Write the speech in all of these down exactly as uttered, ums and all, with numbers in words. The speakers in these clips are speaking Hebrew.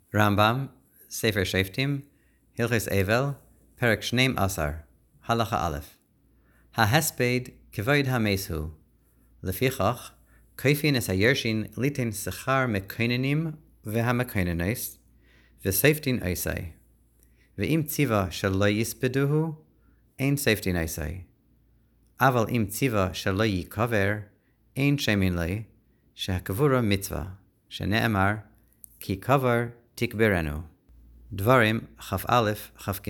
רמב"ם, ספר שופטים, הלכות אבל, פרק שנים עשר, הלכה א'. ההספד כבוד המס הוא. לפיכך, כופין את היורשים ליתן שכר מכוננים והמכוננות, וספדין עושה. ואם ציווה שלא יספדוהו, אין ספדין עושה. אבל אם ציווה שלא ייקבר, אין שומעים לו, שהקבורה מצווה, שנאמר, כי קבר תקברנו. דברים כ"א כ"ג.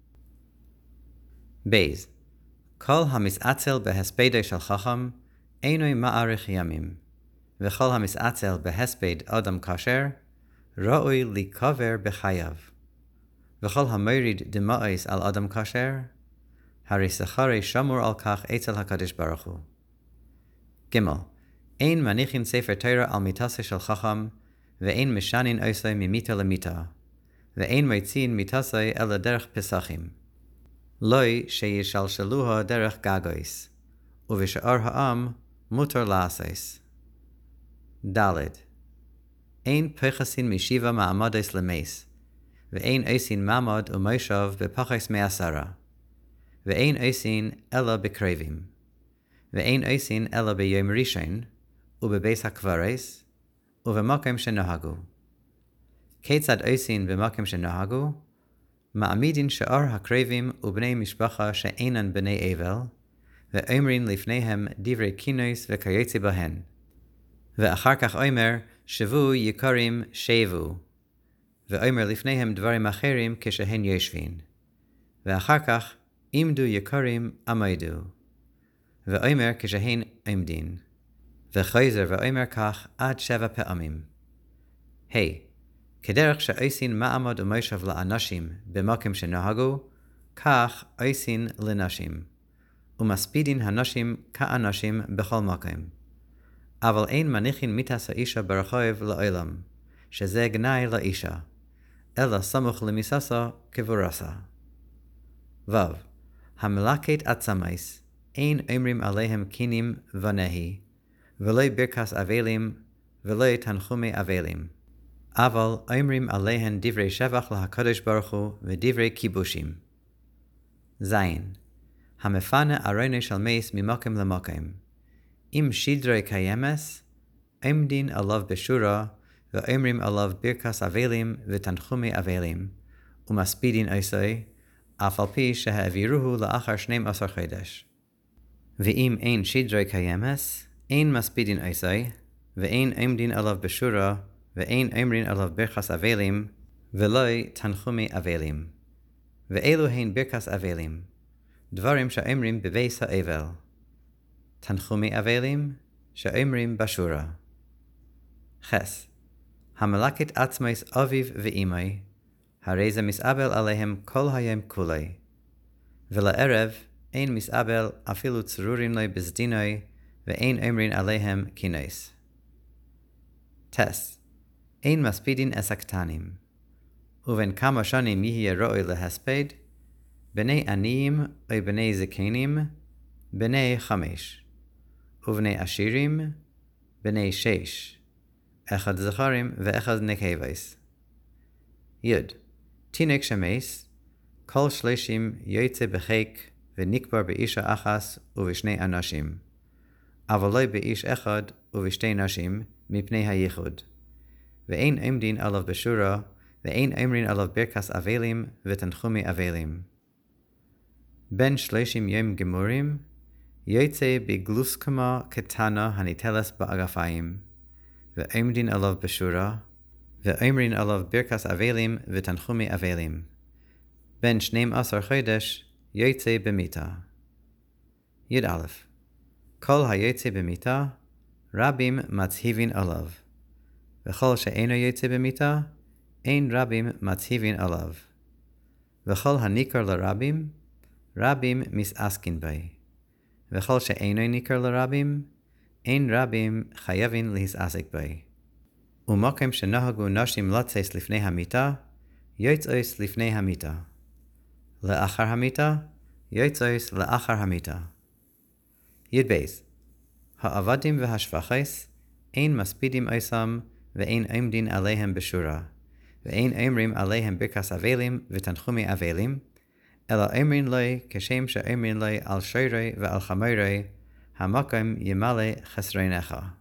בייז. כל המסעצל בהספדו של חכם, אינו מאריך ימים, וכל המסעצל בהספד אדם כשר, ראוי להיקבר בחייו. וכל המוריד דמאוס על אדם כשר, הרי שכרו שמור על כך אצל הקדוש ברוך הוא. ג' אין מניחין ספר תורה על מיתתו של חכם, ואין משנין עושה ממיתה למיתה, ואין מוציאין מיתתו אלא דרך פסחים. לא שישלשלוה דרך גגוס, ובשאר העם מותר לעשוס. ד' אין פחסין משיבה מעמדס למס, ואין עושים מעמד ומושב בפחס מעשרה, ואין עושים אלא בקרבים, ואין עושים אלא ביום ראשון, ובבית הקברס, ובמקום שנהגו. כיצד עושים במקום שנהגו? מעמידין שאר הקרבים ובני משפחה שאינן בני אבל, ואומרים לפניהם דברי כינוס וכיוצא בהן. ואחר כך אומר, שבו יקרים שבו, ואומר לפניהם דברים אחרים כשהן יושבין. ואחר כך, עמדו יקרים עמדו, ואומר כשהן עמדין. וחוזר ואומר כך עד שבע פעמים. היי, hey, כדרך שעושים מעמד ומושב לאנשים במקום שנהגו, כך עושים לנשים, ומספידין הנשים כאנשים בכל מקום. אבל אין מניחין מיתת האישה ברחוב לעולם, שזה גנאי לאישה, אלא סמוך למיססה קבורסה. ו. המלקט עצמייס, אין אומרים עליהם קינים ונהי, ולא ברכס אבלים, ולא תנחומי אבלים. אבל אומרים עליהן דברי שבח להקדוש ברוך הוא ודברי כיבושים. זין. המפנה ארונו של מס ממקום למקום. אם שדרי קיימס, עומדין עליו בשורה, ואומרים עליו ברכס אבלים ותנחומי אבלים, ומספידין עושה, אף על פי שהעבירוהו לאחר שנים עשר חודש. ואם אין שדרי קיימס, אין מספידין עושה, ואין עומדין עליו בשורה, ואין אומרין עליו ברכס אבלים, ולא תנחומי אבלים. ואלו הן ברכס אבלים, דברים שאומרים בבייס האבל. תנחומי אבלים, שאומרים בשורה. חס. המלקת עצמוס אביו ואימי, הרי זה מסאבל עליהם כל היום כולי. ולערב אין מסאבל אפילו צרורין לו בסדינוי, ואין אומרין עליהם כינוס. טס. אין מספידין אס הקטנים. ובין כמה שנים יהיה ראוי להספד, בני עניים או בני זקנים, בני חמש, ובני עשירים, בני שש, אחד זכרים ואחד נקבס. יוד, תינוק שמס, כל שלושים יוצא בחיק ונקבר באישה אחת ובשני אנשים, אבל לא באיש אחד ובשתי נשים מפני הייחוד. ואין עומדין עליו בשורה, ואין אומרין עליו ברכס אבלים ותנחומי אבלים. בין שלושים יום גמורים, יוצא בגלוסקמה קטנה הניטלת באגפיים, ועומדין עליו בשורה, ואומרין עליו ברכס אבלים ותנחומי אבלים. בין שנים עשר חודש, יוצא במיתה. י"א. כל היוצא במיתה, רבים מצהיבין עליו. וכל שאינו יוצא במיתה, אין רבים מצהיבין עליו. וכל הניכר לרבים, רבים מסעסקין בי. וכל שאינו ניכר לרבים, אין רבים חייבין להסעסק בי. ומקום שנהגו נשים לצאת לפני המיתה, יוצאס לפני המיתה. לאחר המיתה, יוצאס לאחר המיתה. י"ב. העבדים והשפחס, אין מספידים עושים, ואין עומדין עליהם בשורה, ואין אומרים עליהם ברכס אבלים ותנחומי אבלים, אלא אומרים לי כשם שאומרים לי על שירי ועל חמורי, המקום ימלא חסרונך.